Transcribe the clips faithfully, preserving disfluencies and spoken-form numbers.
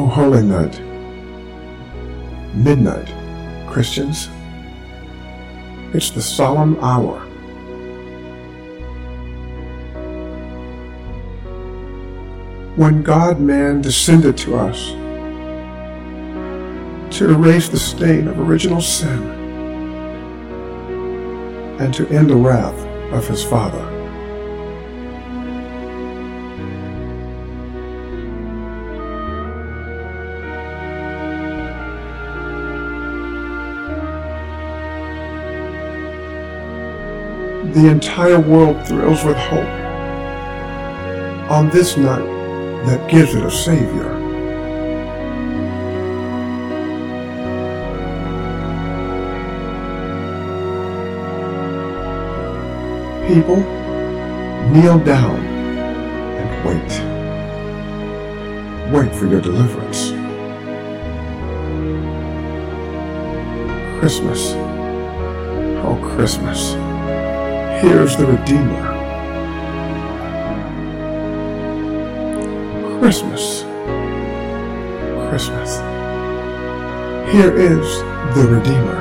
holy night, midnight, Christians. It's the solemn hour. When God-man descended to us to erase the stain of original sin and to end the wrath of his Father. The entire world thrills with hope on this night that gives it a Savior. People, kneel down and wait. Wait for your deliverance. Christmas, oh Christmas, here's the Redeemer. Christmas, Christmas, here is the Redeemer.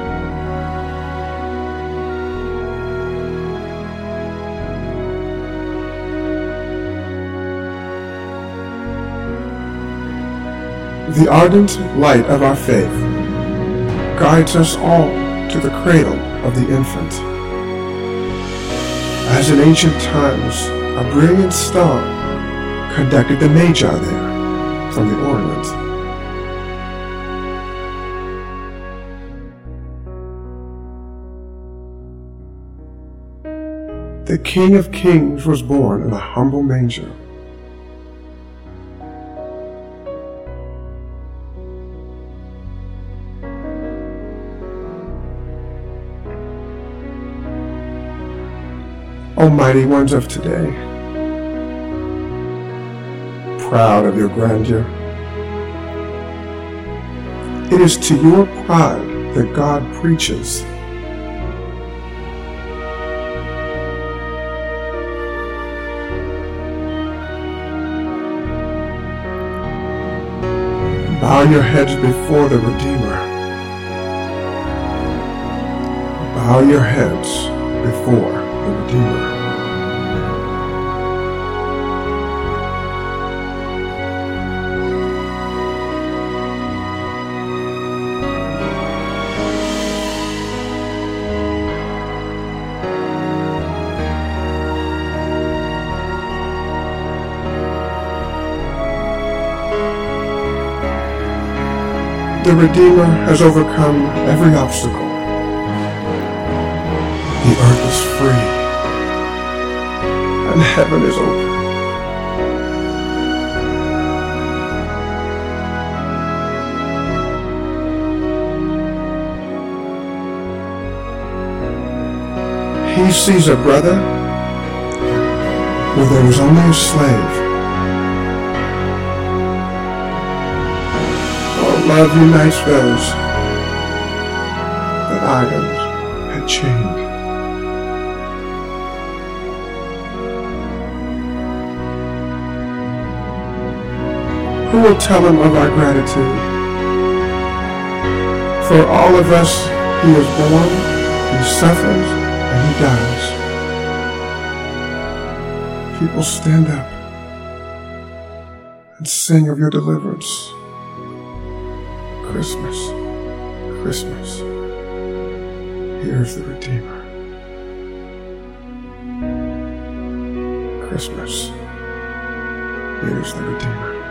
The ardent light of our faith guides us all to the cradle of the infant. As in ancient times, a brilliant star conducted the Magi there from the Orient. The King of Kings was born in a humble manger. Almighty ones of today, proud of your grandeur, it is to your pride that God preaches. Bow your heads before the Redeemer. Bow your heads before the Redeemer. The Redeemer has overcome every obstacle. The earth is free, and heaven is open. He sees a brother where there was only a slave. Love unites those that iron had chained. Who will tell him of our gratitude? For all of us, he is born, he suffers, and he dies. People stand up and sing of your deliverance. Christmas, Christmas, here's the Redeemer. Christmas, here's the Redeemer.